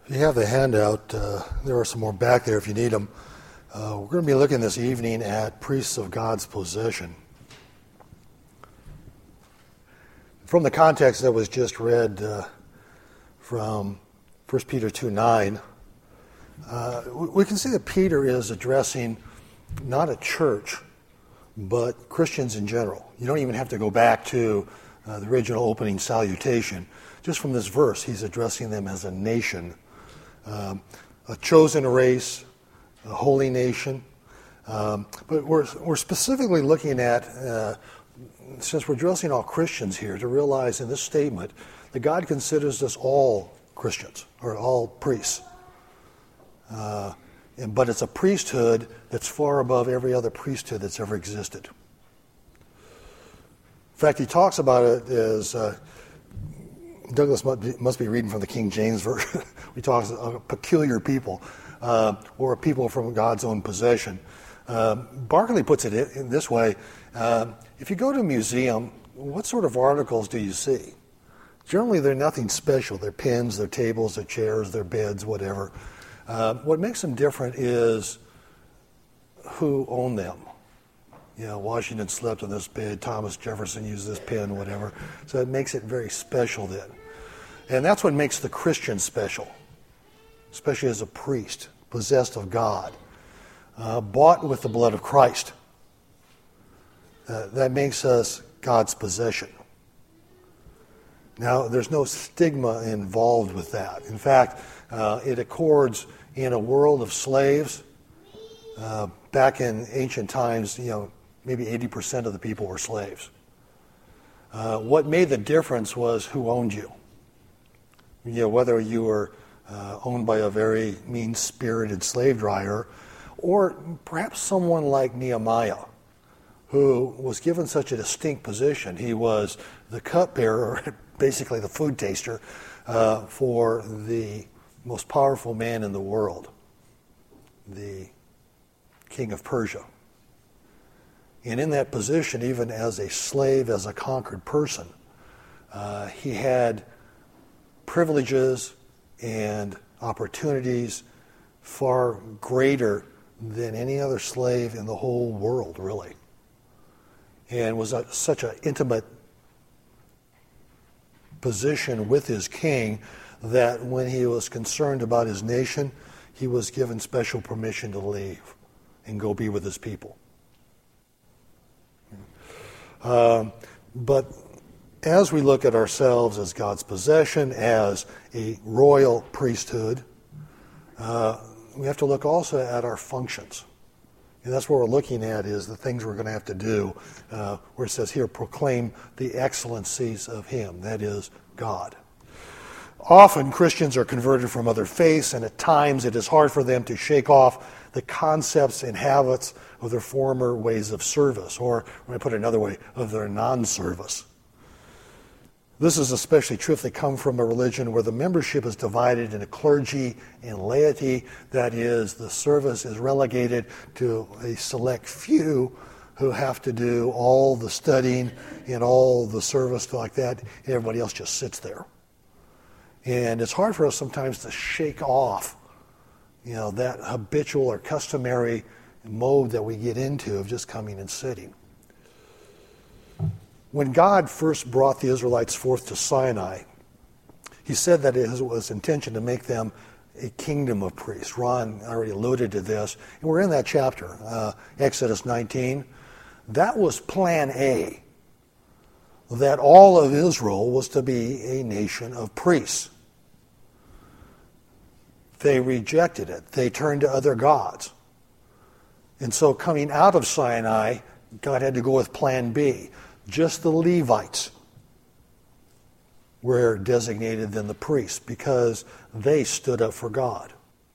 If you have the handout, there are some more back there if you need them. We're going to be looking this evening at priests of God's possession. From the context that was just read from 1 Peter 2:9, we can see that Peter is addressing not a church, but Christians in general. You don't even have to go back to the original opening salutation. Just from this verse, he's addressing them as a nation, a chosen race, a holy nation. But we're specifically looking at, since we're addressing all Christians here, to realize in this statement that God considers us all Christians, or all priests. But it's a priesthood that's far above every other priesthood that's ever existed. In fact, he talks about it as, Douglas must be reading from the King James Version. He talks about a peculiar people, or a people from God's own possession. Barclay puts it in this way. If you go to a museum, what sort of articles do you see? Generally, they're nothing special. They're pens, they're tables, they're chairs, they're beds, whatever. What makes them different is who owned them. You know, Washington slept on this bed, Thomas Jefferson used this pen, whatever. So it makes it very special then. And that's what makes the Christian special, especially as a priest, possessed of God, bought with the blood of Christ. That makes us God's possession. Now, there's no stigma involved with that. In fact, it accords in a world of slaves. Back in ancient times, maybe 80% of the people were slaves. What made the difference was who owned you. Whether you were owned by a very mean-spirited slave driver, or perhaps someone like Nehemiah, who was given such a distinct position. He was the cupbearer, basically the food taster, for the most powerful man in the world, the king of Persia. And in that position, even as a slave, as a conquered person, he had privileges and opportunities far greater than any other slave in the whole world, really. And was such an intimate position with his king that when he was concerned about his nation, he was given special permission to leave and go be with his people. But as we look at ourselves as God's possession, as a royal priesthood, we have to look also at our functions. And that's what we're looking at, is the things we're going to have to do, where it says here, proclaim the excellencies of Him, that is, God. Often Christians are converted from other faiths, and at times it is hard for them to shake off the concepts and habits of their former ways of service, or, when I put it another way, of their non-service. This is especially true if they come from a religion where the membership is divided into clergy and laity. That is, the service is relegated to a select few who have to do all the studying and all the service like that. Everybody else just sits there. And it's hard for us sometimes to shake off, that habitual or customary mode that we get into of just coming and sitting. When God first brought the Israelites forth to Sinai, He said that it was His intention to make them a kingdom of priests. Ron already alluded to this, and we're in that chapter, Exodus 19. That was plan A, that all of Israel was to be a nation of priests. They rejected it. They turned to other gods. And so coming out of Sinai, God had to go with plan B. Just the Levites were designated then the priests because they stood up for God.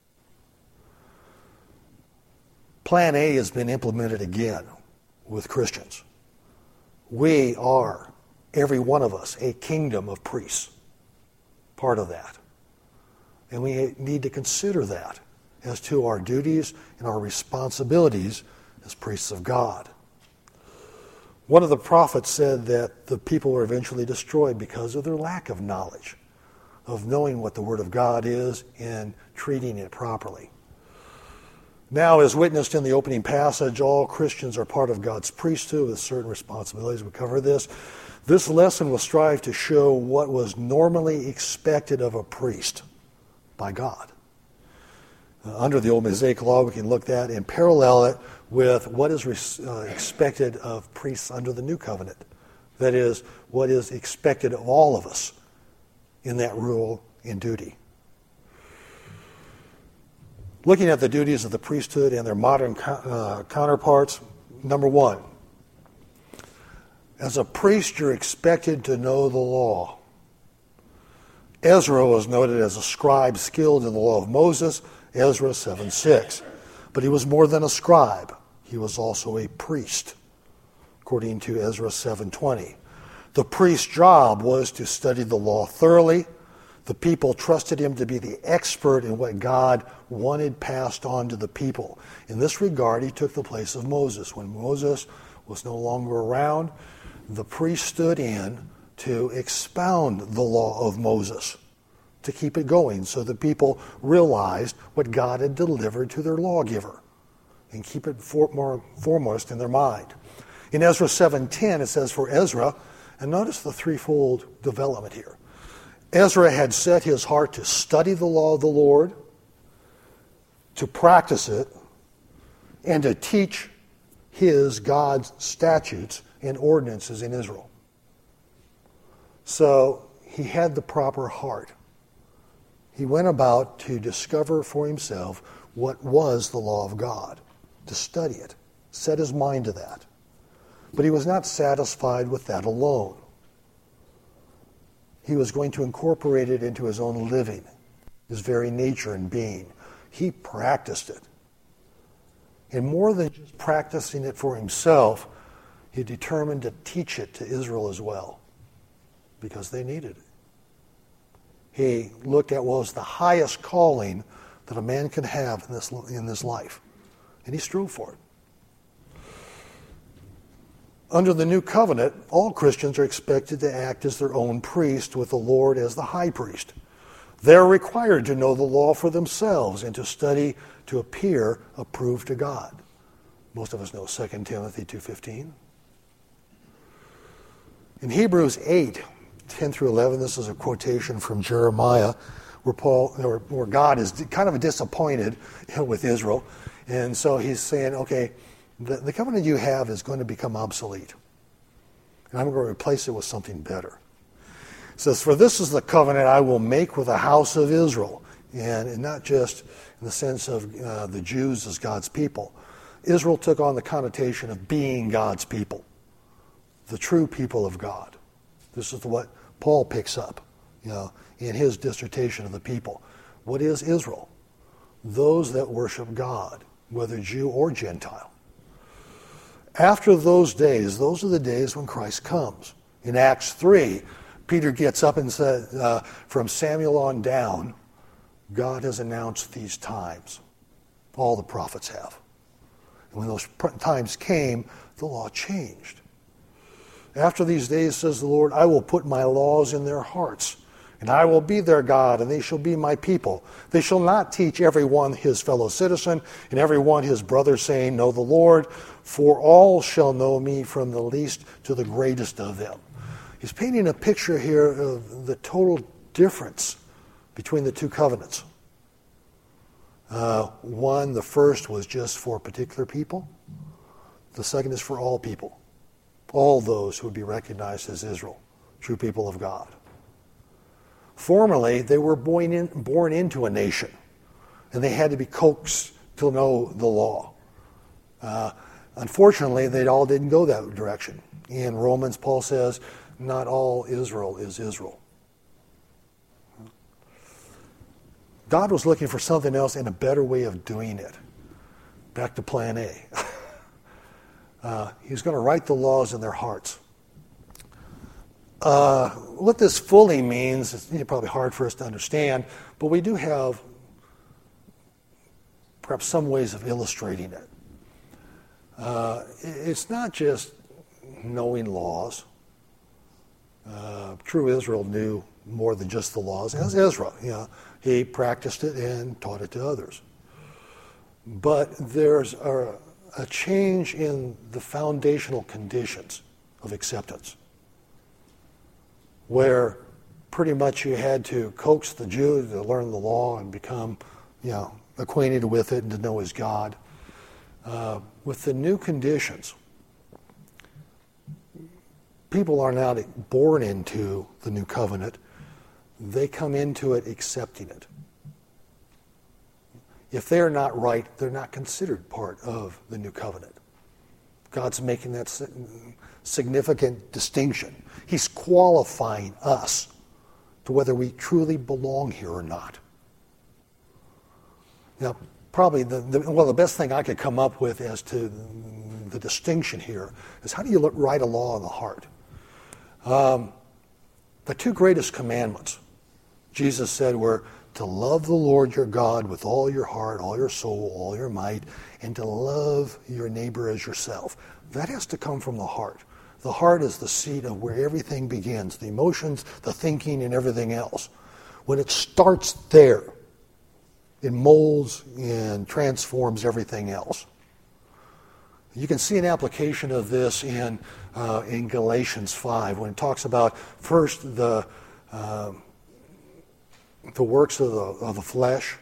Plan A has been implemented again with Christians. We are, every one of us, a kingdom of priests. Part of that. And we need to consider that as to our duties and our responsibilities as priests of God. One of the prophets said that the people were eventually destroyed because of their lack of knowledge. of knowing what the Word of God is and treating it properly. Now, as witnessed in the opening passage, all Christians are part of God's priesthood with certain responsibilities. We cover this. This lesson will strive to show what was normally expected of a priest by God. Under the old Mosaic law, we can look at and parallel it with what is expected of priests under the new covenant. That is, what is expected of all of us in that rule and duty. Looking at the duties of the priesthood and their modern counterparts, number one, as a priest, you're expected to know the law. Ezra was noted as a scribe skilled in the law of Moses, Ezra 7:6. But he was more than a scribe. He was also a priest, according to Ezra 7:20. The priest's job was to study the law thoroughly. The people trusted him to be the expert in what God wanted passed on to the people. In this regard, he took the place of Moses. When Moses was no longer around, the priest stood in to expound the law of Moses, to keep it going so the people realized what God had delivered to their lawgiver and keep it more foremost in their mind. In Ezra 7:10, it says, for Ezra, and notice the threefold development here. Ezra had set his heart to study the law of the Lord, to practice it, and to teach God's statutes and ordinances in Israel. So he had the proper heart. He went about to discover for himself what was the law of God, to study it, set his mind to that. But he was not satisfied with that alone. He was going to incorporate it into his own living, his very nature and being. He practiced it. And more than just practicing it for himself, he determined to teach it to Israel as well, because they needed it. He looked at what was the highest calling that a man can have in this life, and he strove for it. Under the new covenant, all Christians are expected to act as their own priest with the Lord as the high priest. They're required to know the law for themselves and to study to appear approved to God. Most of us know 2 Timothy 2:15. In Hebrews 8:10 through 11, this is a quotation from Jeremiah, where God is kind of disappointed with Israel. And so he's saying, okay, the covenant you have is going to become obsolete. And I'm going to replace it with something better. It says, for this is the covenant I will make with the house of Israel. And not just in the sense of the Jews as God's people. Israel took on the connotation of being God's people, the true people of God. This is what Paul picks up, in his dissertation of the people. What is Israel? Those that worship God, whether Jew or Gentile. After those days, those are the days when Christ comes. In Acts 3, Peter gets up and says, from Samuel on down, God has announced these times. All the prophets have. And when those times came, the law changed. After these days, says the Lord, I will put my laws in their hearts, and I will be their God, and they shall be my people. They shall not teach everyone his fellow citizen, and everyone his brother, saying, know the Lord, for all shall know me from the least to the greatest of them. He's painting a picture here of the total difference between the two covenants. One, the first, was just for particular people. The second is for all people. All those who would be recognized as Israel, true people of God. Formerly, they were born into a nation, and they had to be coaxed to know the law. Unfortunately, they all didn't go that direction. In Romans, Paul says, not all Israel is Israel. God was looking for something else and a better way of doing it. Back to plan A. He's going to write the laws in their hearts. What this fully means is probably hard for us to understand, but we do have perhaps some ways of illustrating it. It's not just knowing laws. True Israel knew more than just the laws, as Ezra. He practiced it and taught it to others. But there's a change in the foundational conditions of acceptance, where pretty much you had to coax the Jew to learn the law and become, acquainted with it and to know his God. With the new conditions, people are now born into the new covenant. They come into it accepting it. If they're not right, they're not considered part of the new covenant. God's making that significant distinction. He's qualifying us to whether we truly belong here or not. Probably the best thing I could come up with as to the distinction here is, how do you write a law in the heart? The two greatest commandments, Jesus said, were to love the Lord your God with all your heart, all your soul, all your might, and to love your neighbor as yourself. That has to come from the heart. The heart is the seat of where everything begins, the emotions, the thinking, and everything else. When it starts there, it molds and transforms everything else. You can see an application of this in Galatians 5, when it talks about first the works of the flesh.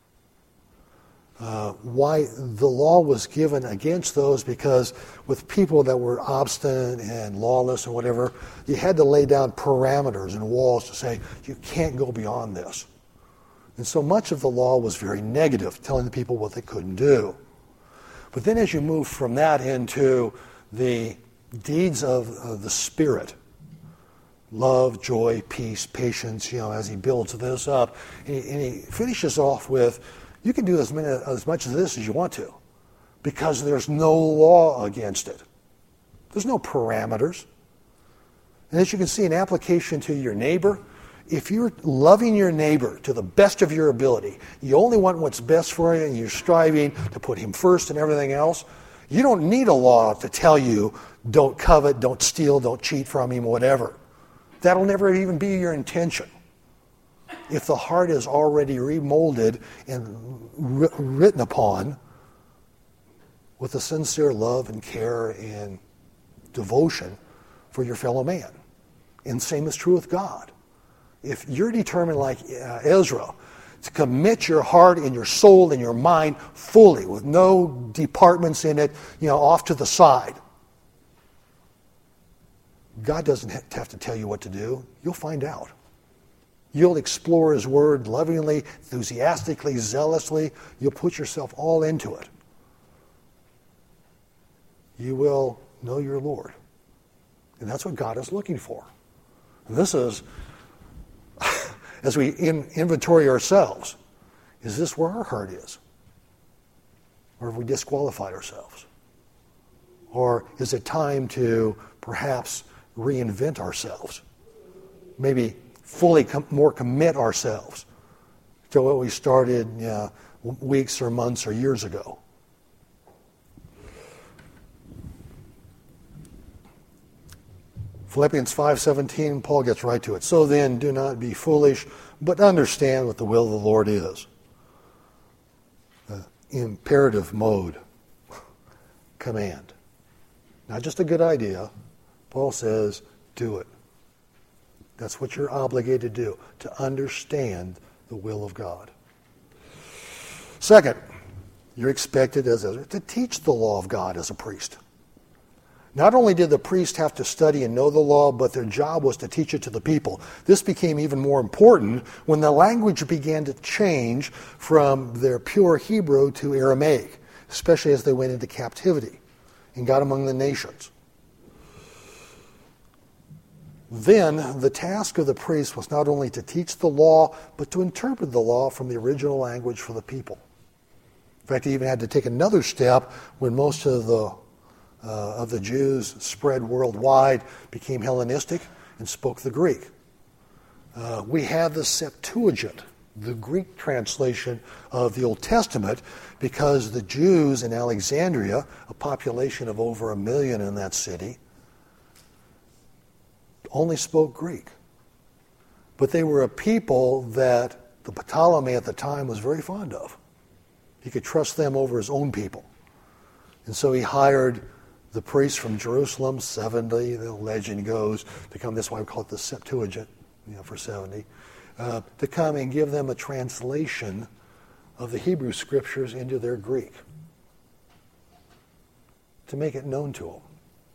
Why the law was given against those, because with people that were obstinate and lawless and whatever, you had to lay down parameters and walls to say, you can't go beyond this. And so much of the law was very negative, telling the people what they couldn't do. But then as you move from that into the deeds of the Spirit, love, joy, peace, patience, as he builds this up, and he finishes off with, you can do as much of this as you want to, because there's no law against it. There's no parameters. And as you can see, an application to your neighbor, if you're loving your neighbor to the best of your ability, you only want what's best for you, and you're striving to put him first and everything else, you don't need a law to tell you, don't covet, don't steal, don't cheat from him, whatever. That'll never even be your intention. If the heart is already remolded and written upon with a sincere love and care and devotion for your fellow man. And same is true with God. If you're determined, like Ezra, to commit your heart and your soul and your mind fully, with no departments in it, off to the side, God doesn't have to tell you what to do. You'll find out. You'll explore his word lovingly, enthusiastically, zealously. You'll put yourself all into it. You will know your Lord. And that's what God is looking for. And this is, as we inventory ourselves, is this where our heart is? Or have we disqualified ourselves? Or is it time to perhaps reinvent ourselves? Maybe fully more commit ourselves to what we started weeks or months or years ago. Philippians 5:17, Paul gets right to it. So then, do not be foolish, but understand what the will of the Lord is. Imperative mode. Command. Not just a good idea. Paul says, do it. That's what you're obligated to do, to understand the will of God. Second, you're expected as Ezra to teach the law of God as a priest. Not only did the priest have to study and know the law, but their job was to teach it to the people. This became even more important when the language began to change from their pure Hebrew to Aramaic, especially as they went into captivity and got among the nations. Then the task of the priest was not only to teach the law, but to interpret the law from the original language for the people. In fact, he even had to take another step when most of the Jews spread worldwide, became Hellenistic, and spoke the Greek. We have the Septuagint, the Greek translation of the Old Testament, because the Jews in Alexandria, a population of over 1 million in that city, only spoke Greek. But they were a people that the Ptolemy at the time was very fond of. He could trust them over his own people. And so he hired the priests from Jerusalem, 70, the legend goes, to come. That's why we call it the Septuagint, for 70, to come and give them a translation of the Hebrew Scriptures into their Greek, to make it known to them.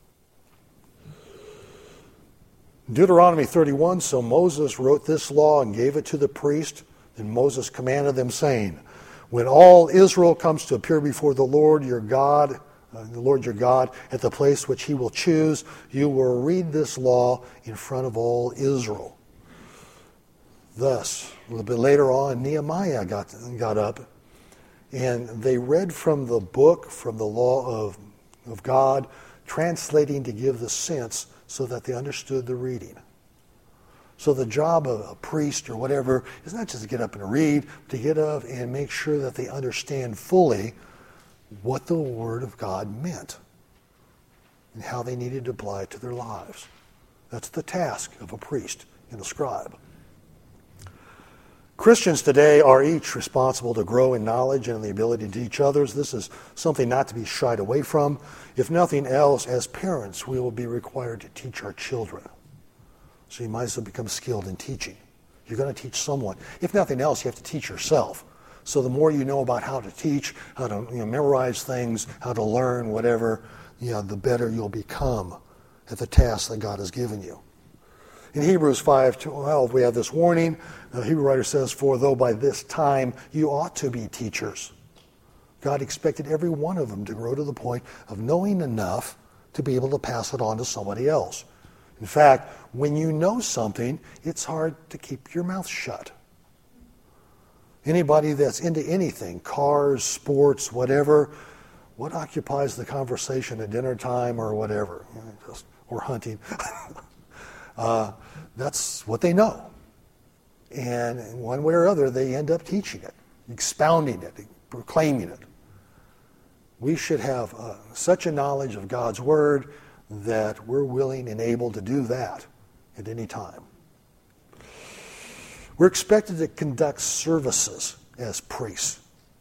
Deuteronomy 31, so Moses wrote this law and gave it to the priest. And Moses commanded them, saying, when all Israel comes to appear before the Lord your God, at the place which he will choose, you will read this law in front of all Israel. Thus, a little bit later on, Nehemiah got up, and they read from the book, from the law of God, translating to give the sense so that they understood the reading. So the job of a priest or whatever is not just to get up and read, to get up and make sure that they understand fully what the Word of God meant and how they needed to apply it to their lives. That's the task of a priest and a scribe. Christians today are each responsible to grow in knowledge and the ability to teach others. This is something not to be shied away from. If nothing else, as parents, we will be required to teach our children. So you might as well become skilled in teaching. You're going to teach someone. If nothing else, you have to teach yourself. So the more you know about how to teach, how to memorize things, how to learn, whatever, the better you'll become at the task that God has given you. In Hebrews 5:12, we have this warning. The Hebrew writer says, for though by this time you ought to be teachers. God expected every one of them to grow to the point of knowing enough to be able to pass it on to somebody else. In fact, when you know something, it's hard to keep your mouth shut. Anybody that's into anything, cars, sports, whatever, what occupies the conversation at dinner time or whatever, or hunting? That's what they know. And in one way or other, they end up teaching it, expounding it, proclaiming it. We should have such a knowledge of God's Word that we're willing and able to do that at any time. We're expected to conduct services as priests.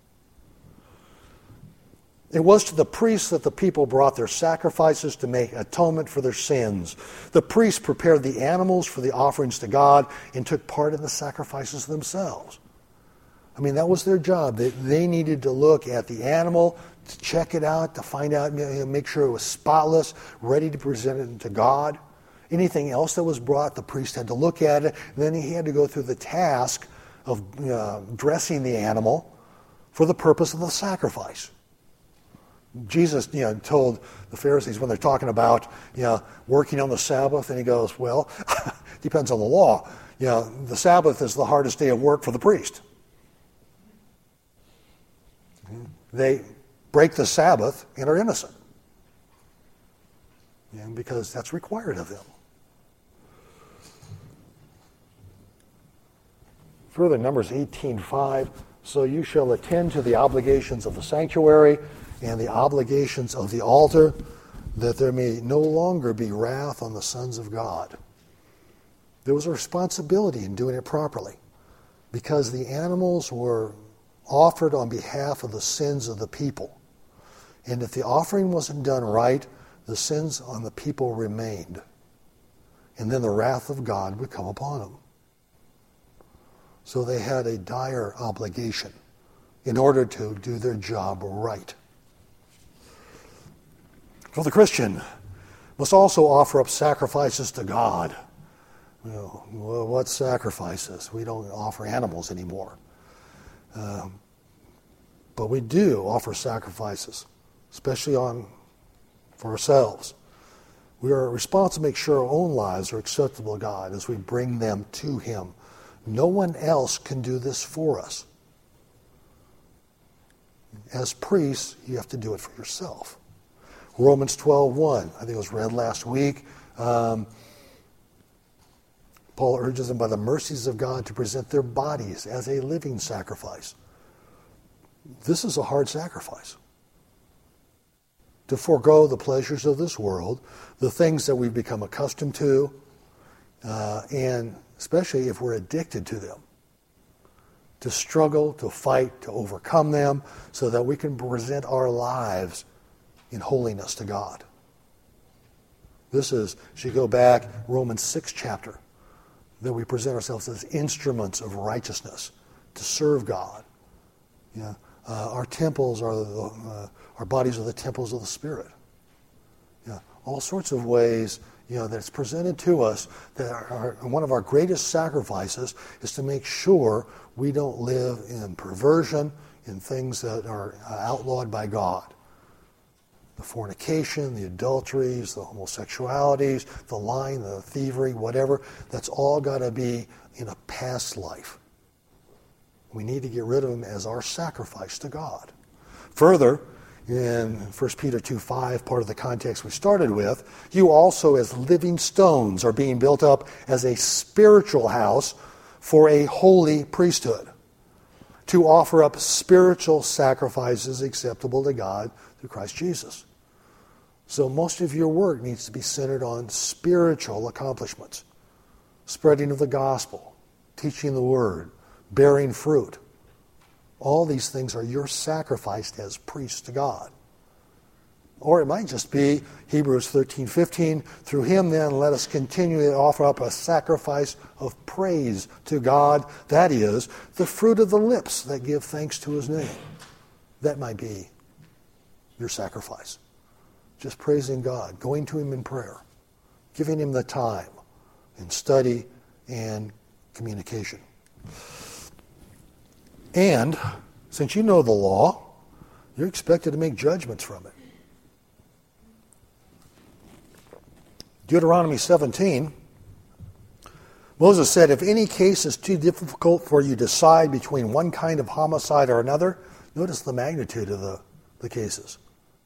It was to the priests that the people brought their sacrifices to make atonement for their sins. The priests prepared the animals for the offerings to God and took part in the sacrifices themselves. That was their job. They needed to look at the animal, to check it out, to find out, make sure it was spotless, ready to present it to God. Anything else that was brought, the priest had to look at it. And then he had to go through the task of dressing the animal for the purpose of the sacrifice. Jesus, told the Pharisees when they're talking about, working on the Sabbath, and he goes, well, depends on the law. The Sabbath is the hardest day of work for the priest. They break the Sabbath and are innocent. Because that's required of them. Further, Numbers 18:5, so you shall attend to the obligations of the sanctuary and the obligations of the altar, that there may no longer be wrath on the sons of God. There was a responsibility in doing it properly, because the animals were offered on behalf of the sins of the people. And if the offering wasn't done right, the sins on the people remained. And then the wrath of God would come upon them. So they had a dire obligation in order to do their job right. So the Christian must also offer up sacrifices to God. Well, what sacrifices? We don't offer animals anymore. But we do offer sacrifices, especially for ourselves. We are responsible to make sure our own lives are acceptable to God as we bring them to Him. No one else can do this for us. As priests, you have to do it for yourself. Romans 12:1, I think it was read last week. Paul urges them by the mercies of God to present their bodies as a living sacrifice. This is a hard sacrifice. To forego the pleasures of this world, the things that we've become accustomed to, and especially if we're addicted to them, to struggle, to fight, to overcome them, so that we can present our lives in holiness to God. This is, as you go back, Romans 6 chapter, that we present ourselves as instruments of righteousness to serve God. Yeah, our temples are our bodies are the temples of the Spirit. Yeah, all sorts of ways, that it's presented to us that one of our greatest sacrifices is to make sure we don't live in perversion, in things that are outlawed by God. The fornication, the adulteries, the homosexualities, the lying, the thievery, whatever, that's all got to be in a past life. We need to get rid of them as our sacrifice to God. Further, in 1 Peter 2:5, part of the context we started with, you also as living stones are being built up as a spiritual house for a holy priesthood, to offer up spiritual sacrifices acceptable to God through Christ Jesus. So most of your work needs to be centered on spiritual accomplishments, spreading of the gospel, teaching the word, bearing fruit. All these things are your sacrifice as priests to God. Or it might just be Hebrews 13:15, through him then let us continually offer up a sacrifice of praise to God, that is, the fruit of the lips that give thanks to his name. That might be your sacrifice. Just praising God, going to him in prayer, giving him the time in study and communication. And since you know the law, you're expected to make judgments from it. Deuteronomy 17, Moses said, if any case is too difficult for you to decide between one kind of homicide or another, notice the magnitude of the cases.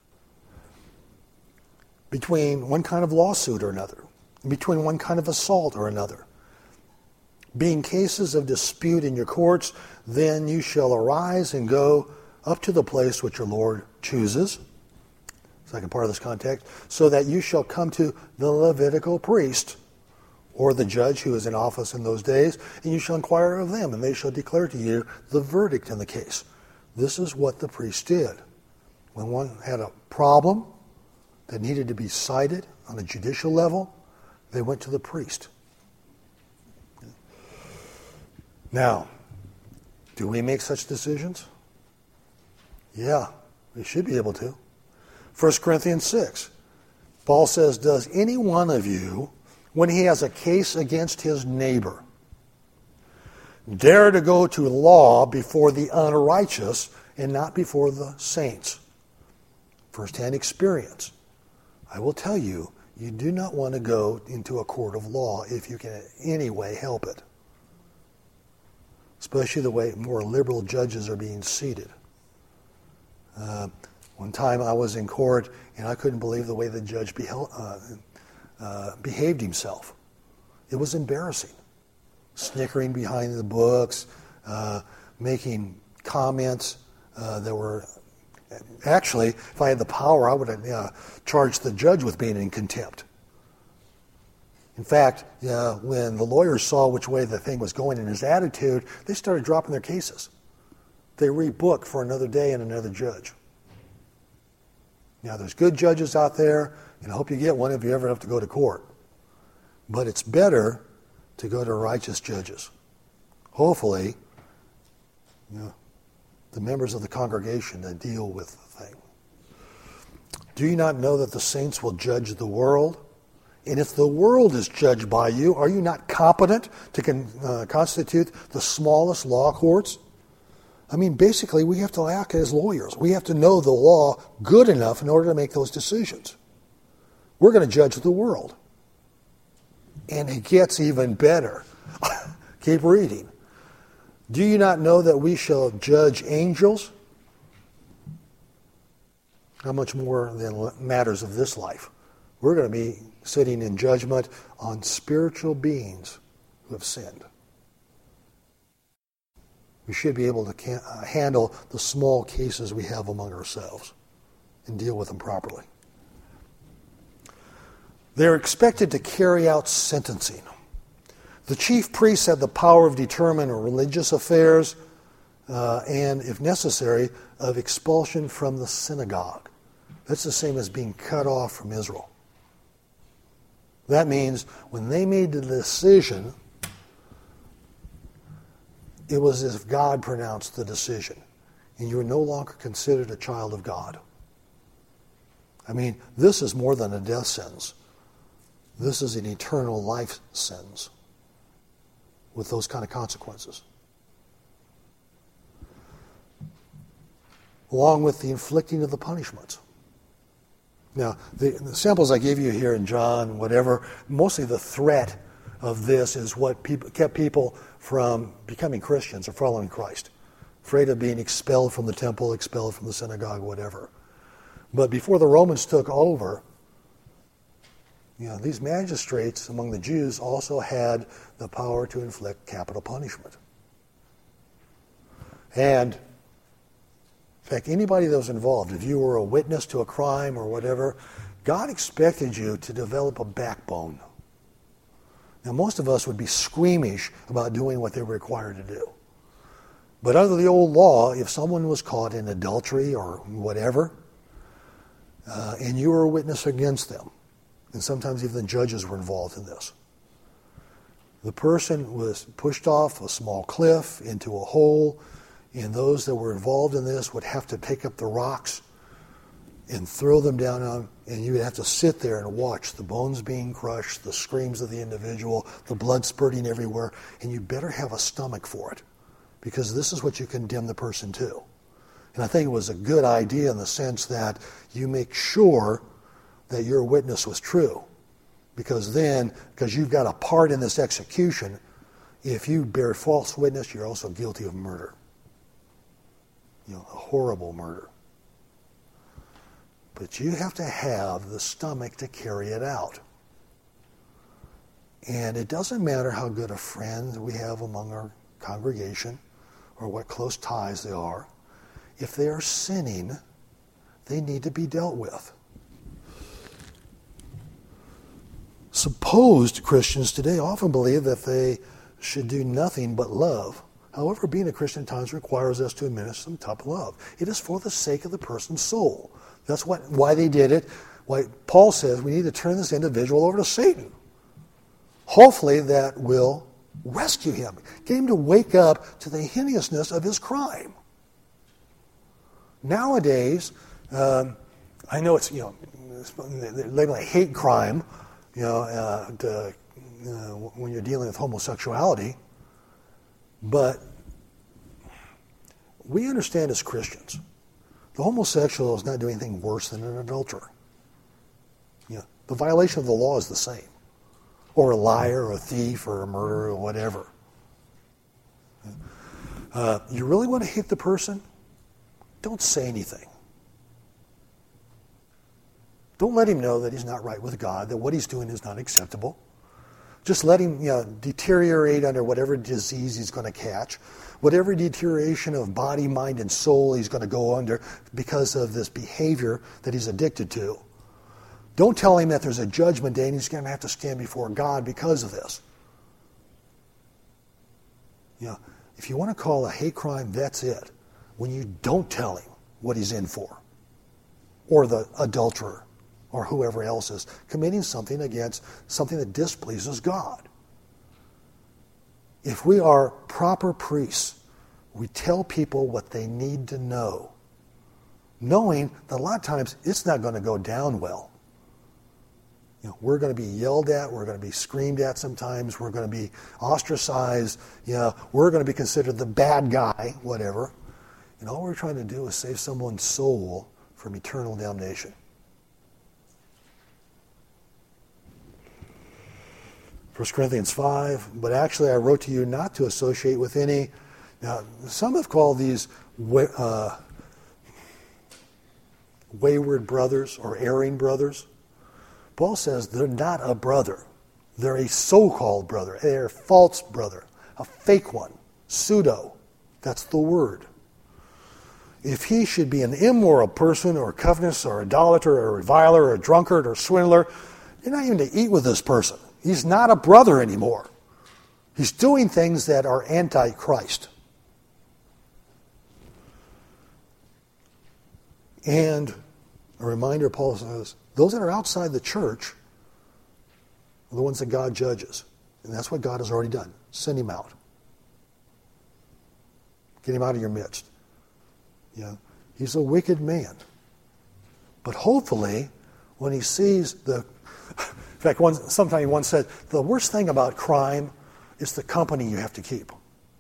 Between one kind of lawsuit or another, between one kind of assault or another, being cases of dispute in your courts, then you shall arise and go up to the place which your Lord chooses. Second part of this context, so that you shall come to the Levitical priest, or the judge who is in office in those days, and you shall inquire of them, and they shall declare to you the verdict in the case. This is what the priest did. When one had a problem that needed to be cited on a judicial level, they went to the priest. Now, do we make such decisions? Yeah, we should be able to. 1 Corinthians 6, Paul says, does any one of you, when he has a case against his neighbor, dare to go to law before the unrighteous and not before the saints? First-hand experience. I will tell you, you do not want to go into a court of law if you can in any way help it. Especially the way more liberal judges are being seated. One time I was in court and I couldn't believe the way the judge behaved himself. It was embarrassing. Snickering behind the books, making comments that were... Actually, if I had the power, I would have charged the judge with being in contempt. In fact, when the lawyers saw which way the thing was going and his attitude, they started dropping their cases. They rebooked for another day and another judge. Now, there's good judges out there, and I hope you get one if you ever have to go to court. But it's better to go to righteous judges. Hopefully, the members of the congregation that deal with the thing. Do you not know that the saints will judge the world? And if the world is judged by you, are you not competent to constitute the smallest law courts? I mean, basically, we have to act as lawyers. We have to know the law good enough in order to make those decisions. We're going to judge the world. And it gets even better. Keep reading. Do you not know that we shall judge angels? How much more than matters of this life? We're going to be sitting in judgment on spiritual beings who have sinned. We should be able to handle the small cases we have among ourselves and deal with them properly. They're expected to carry out sentencing. The chief priests had the power of determining religious affairs and, if necessary, of expulsion from the synagogue. That's the same as being cut off from Israel. That means when they made the decision, it was as if God pronounced the decision, and you were no longer considered a child of God. I mean, this is more than a death sentence. This is an eternal life sentence with those kind of consequences. Along with the inflicting of the punishments. Now, the samples I gave you here in John, whatever, mostly the threat of this is what kept people from becoming Christians or following Christ. Afraid of being expelled from the temple, expelled from the synagogue, whatever. But before the Romans took over, these magistrates among the Jews also had the power to inflict capital punishment. And in fact, anybody that was involved, if you were a witness to a crime or whatever, God expected you to develop a backbone. Now, most of us would be squeamish about doing what they were required to do. But under the old law, if someone was caught in adultery or whatever, and you were a witness against them, and sometimes even the judges were involved in this, the person was pushed off a small cliff into a hole, and those that were involved in this would have to pick up the rocks and throw them down on, and you would have to sit there and watch the bones being crushed, the screams of the individual, the blood spurting everywhere, and you better have a stomach for it, because this is what you condemn the person to. And I think it was a good idea in the sense that you make sure that your witness was true, because you've got a part in this execution, if you bear false witness, you're also guilty of murder. A horrible murder. But you have to have the stomach to carry it out. And it doesn't matter how good a friend we have among our congregation or what close ties they are. If they are sinning, they need to be dealt with. Supposed Christians today often believe that they should do nothing but love. However, being a Christian at times requires us to administer some type of love. It is for the sake of the person's soul. That's why they did it. Why Paul says we need to turn this individual over to Satan. Hopefully that will rescue him. Get him to wake up to the hideousness of his crime. Nowadays, I know it's, they label it hate crime, when you're dealing with homosexuality. But we understand as Christians, the homosexual is not doing anything worse than an adulterer. The violation of the law is the same. Or a liar, or a thief, or a murderer, or whatever. You really want to hit the person? Don't say anything. Don't let him know that he's not right with God, that what he's doing is not acceptable. Just let him deteriorate under whatever disease he's going to catch, whatever deterioration of body, mind, and soul he's going to go under because of this behavior that he's addicted to. Don't tell him that there's a judgment day and he's going to have to stand before God because of this. If you want to call a hate crime, that's it. When you don't tell him what he's in for, or the adulterer, or whoever else is committing something against something that displeases God. If we are proper priests, we tell people what they need to know, knowing that a lot of times it's not going to go down well. We're going to be yelled at, we're going to be screamed at sometimes, we're going to be ostracized, we're going to be considered the bad guy, whatever. And all we're trying to do is save someone's soul from eternal damnation. 1 Corinthians 5, but actually I wrote to you not to associate with any. Now, some have called these wayward brothers or erring brothers. Paul says they're not a brother. They're a so-called brother. They're a false brother, a fake one, pseudo. That's the word. If he should be an immoral person or covetous or idolater or reviler or a drunkard or swindler, you're not even to eat with this person. He's not a brother anymore. He's doing things that are anti-Christ. And a reminder, Paul says, those that are outside the church are the ones that God judges. And that's what God has already done. Send him out. Get him out of your midst. He's a wicked man. But hopefully, when he sees in fact, sometimes one said, the worst thing about crime is the company you have to keep.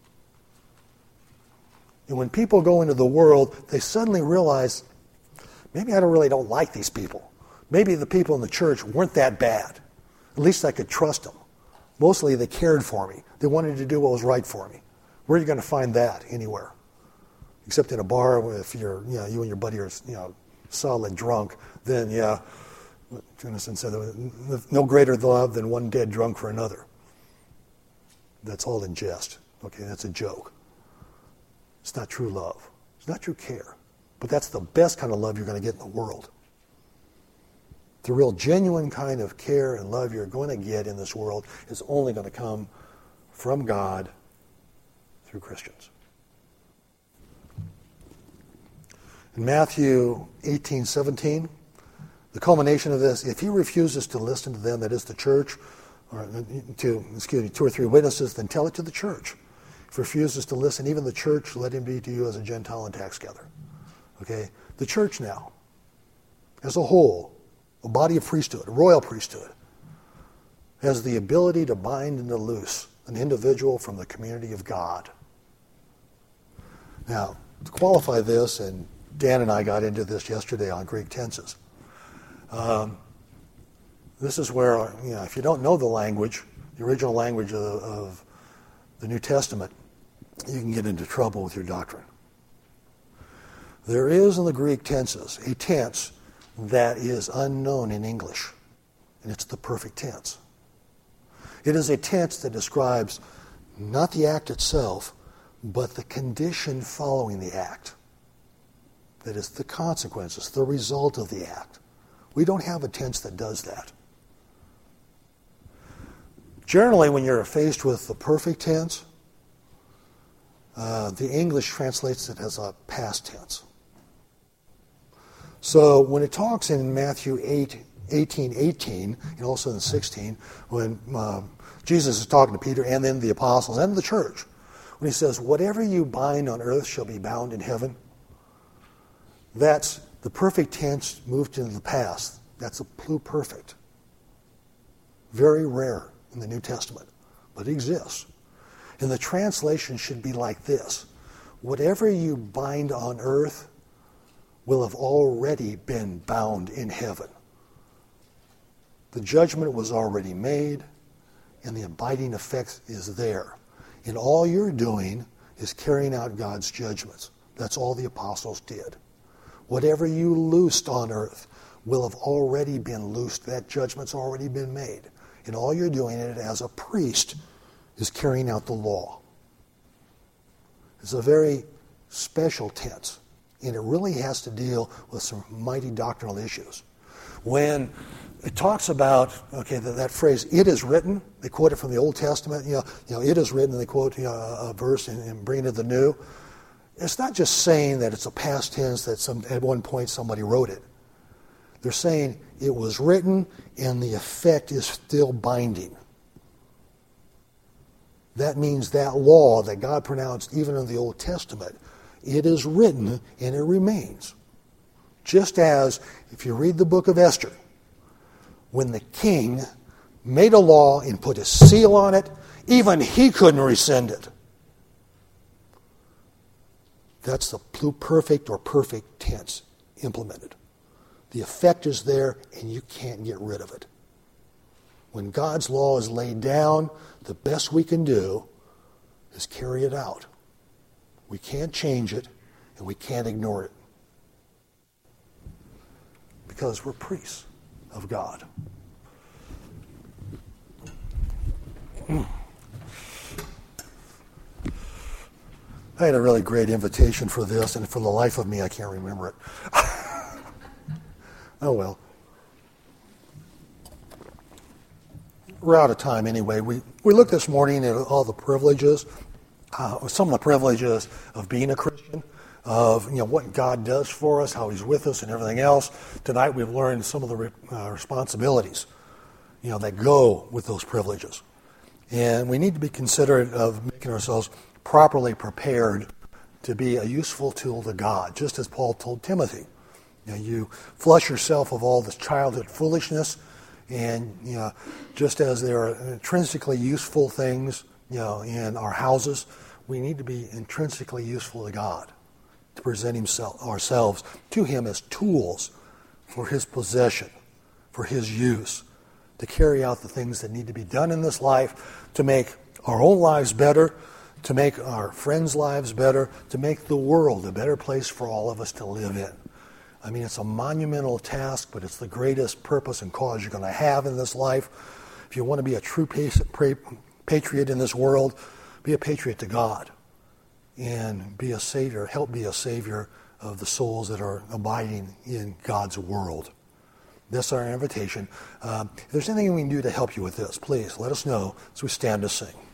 And when people go into the world, they suddenly realize, maybe I really don't like these people. Maybe the people in the church weren't that bad. At least I could trust them. Mostly they cared for me. They wanted to do what was right for me. Where are you going to find that anywhere? Except in a bar, if you and your buddy are solid drunk, then Jonathan said, no greater love than one dead drunk for another. That's all in jest. Okay, that's a joke. It's not true love. It's not true care. But that's the best kind of love you're going to get in the world. The real genuine kind of care and love you're going to get in this world is only going to come from God through Christians. In Matthew 18:17, the culmination of this, if he refuses to listen to them, that is the church, or two or three witnesses, then tell it to the church. If he refuses to listen, even the church, let him be to you as a Gentile and tax gatherer. Okay? The church now, as a whole, a body of priesthood, a royal priesthood, has the ability to bind and to loose an individual from the community of God. Now, to qualify this, and Dan and I got into this yesterday on Greek tenses, this is where, if you don't know the language, the original language of the New Testament, you can get into trouble with your doctrine. There is in the Greek tenses a tense that is unknown in English, and it's the perfect tense. It is a tense that describes not the act itself, but the condition following the act. That is, the consequences, the result of the act. We don't have a tense that does that. Generally, when you're faced with the perfect tense, the English translates it as a past tense. So when it talks in Matthew 18:18, and also in 16, when Jesus is talking to Peter and then the apostles and the church, when he says, whatever you bind on earth shall be bound in heaven, that's the perfect tense moved into the past. That's a pluperfect. Very rare in the New Testament, but it exists. And the translation should be like this: whatever you bind on earth will have already been bound in heaven. The judgment was already made, and the abiding effect is there. And all you're doing is carrying out God's judgments. That's all the apostles did. Whatever you loosed on earth will have already been loosed. That judgment's already been made. And all you're doing it as a priest is carrying out the law. It's a very special tense, and it really has to deal with some mighty doctrinal issues. When it talks about, that phrase, it is written, they quote it from the Old Testament, it is written, and they quote a verse and bring it to the New. It's not just saying that it's a past tense that at one point somebody wrote it. They're saying it was written and the effect is still binding. That means that law that God pronounced even in the Old Testament, it is written and it remains. Just as, if you read the book of Esther, when the king made a law and put his seal on it, even he couldn't rescind it. That's the pluperfect or perfect tense implemented. The effect is there and you can't get rid of it. When God's law is laid down, the best we can do is carry it out. We can't change it and we can't ignore it. Because we're priests of God. I had a really great invitation for this, and for the life of me, I can't remember it. Oh well. we're out of time anyway. We looked this morning at all the privileges, some of the privileges of being a Christian, of what God does for us, how He's with us, and everything else. Tonight we've learned some of the responsibilities, that go with those privileges, and we need to be considerate of making ourselves properly prepared to be a useful tool to God, just as Paul told Timothy. You flush yourself of all this childhood foolishness, and just as there are intrinsically useful things, in our houses, we need to be intrinsically useful to God, to present ourselves to Him as tools for His possession, for His use, to carry out the things that need to be done in this life, to make our own lives better, to make our friends' lives better, to make the world a better place for all of us to live in. I mean, it's a monumental task, but it's the greatest purpose and cause you're going to have in this life. If you want to be a true patriot in this world, be a patriot to God and be a savior, help be a savior of the souls that are abiding in God's world. That's our invitation. If there's anything we can do to help you with this, please let us know as we stand to sing.